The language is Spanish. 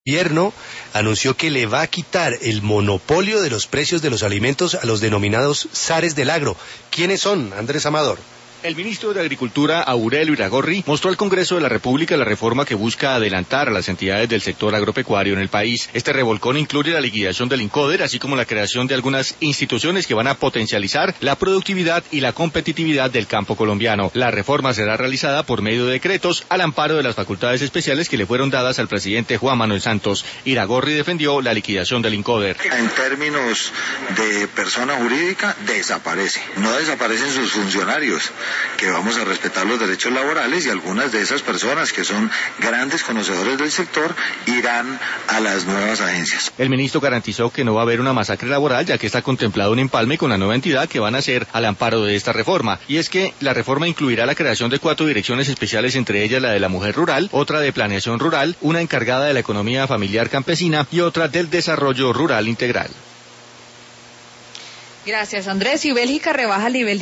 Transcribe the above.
gobierno anunció que le va a quitar el monopolio de los precios de los alimentos a los denominados zares del agro. ¿Quiénes son, Andrés Amador? El ministro de Agricultura, Aurelio Iragorri, mostró al Congreso de la República la reforma que busca adelantar a las entidades del sector agropecuario en el país. Este revolcón incluye la liquidación del INCODER, así como la creación de algunas instituciones que van a potencializar la productividad y la competitividad del campo colombiano. La reforma será realizada por medio de decretos al amparo de las facultades especiales que le fueron dadas al presidente Juan Manuel Santos. Iragorri defendió la liquidación del INCODER. En términos de persona jurídica, desaparece. No desaparecen sus funcionarios, que vamos a respetar los derechos laborales, y algunas de esas personas que son grandes conocedores del sector irán a las nuevas agencias. El ministro garantizó que no va a haber una masacre laboral, ya que está contemplado un empalme con la nueva entidad que van a hacer al amparo de esta reforma. Y es que la reforma incluirá la creación de 4 direcciones especiales, entre ellas la de la mujer rural, otra de planeación rural, una encargada de la economía familiar campesina y otra del desarrollo rural integral. Gracias, Andrés. Y Bélgica rebaja el nivel de